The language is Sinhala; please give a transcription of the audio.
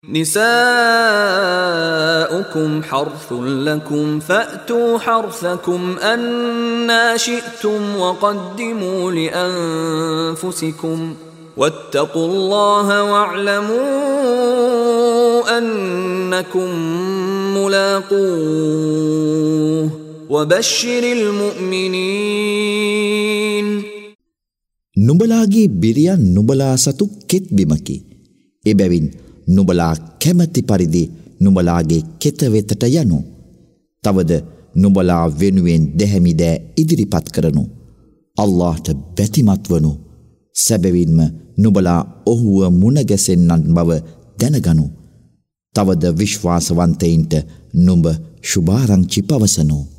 نساؤكم حرث لكم فأتوا حرثكم أنى شئتم وقدموا لأنفسكم واتقوا الله واعلموا أنكم ملاقوه وبشر المؤمنين. නුඹලාගේ බිරියන් නුඹලා සතු කෙත් බිමකි. එබැවින් නුඹලා කැමැති පරිදි නුඹලාගේ කෙත වෙතට යනු. තවද නුඹලා වෙනුවෙන් දැහැමි දෑ ඉදිරිපත් කරනු. අල්ලාහට බැතිමත් වනු. සැබවින්ම නුඹලා ඔහුව මුණගැසෙන්නන් බව දැනගනු. තවද විශ්වාසවන්තයින්ට නුඹ ශුභාරංචි පවසනු.